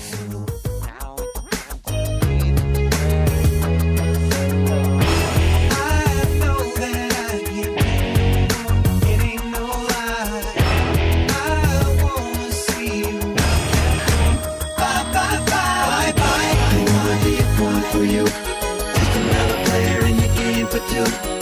For you, just another player in your game for two.